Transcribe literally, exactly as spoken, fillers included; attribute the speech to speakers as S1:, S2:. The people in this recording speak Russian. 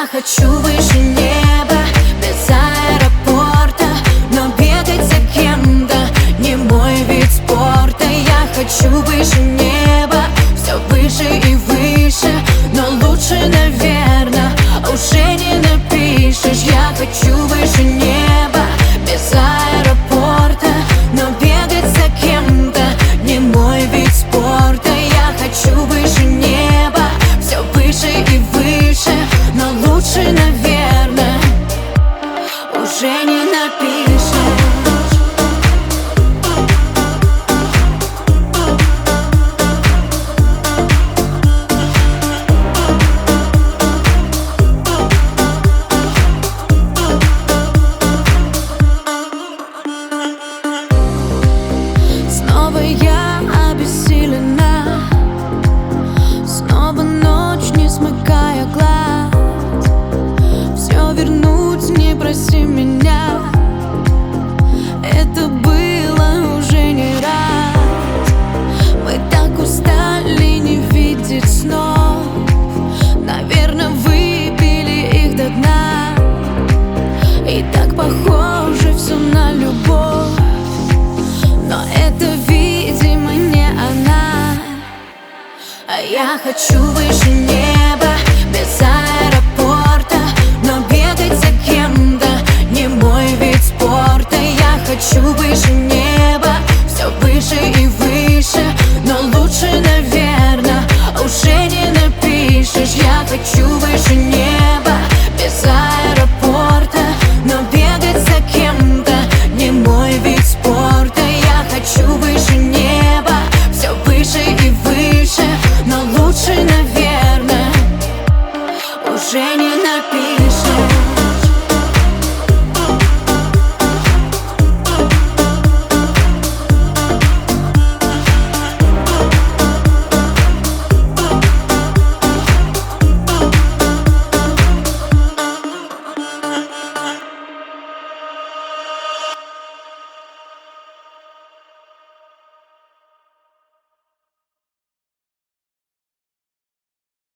S1: хочу выше неба, без аэропорта, но бегать за кем-то не мой вид спорта. Я хочу выше неба, все выше и выше, но лучше, наверное, уже не напишешь. Я хочу выше неба, без аэропорта, но бегать за кем-то не мой вид спорта. Я хочу выше неба, все выше и выше, но лучше, наверное, уже не напишешь. Снова я обессилена, снова ночь, не смыкая глаз. Все вернуть, не проси меня, это было уже не раз. Мы так устали не видеть снов, наверное, выпили их до дна. И так похоже все на любовь, но это, видимо, не она. А я хочу выше неба, без аэропорта, но бегать за кем-то не мой вид спорта. Я хочу выше неба,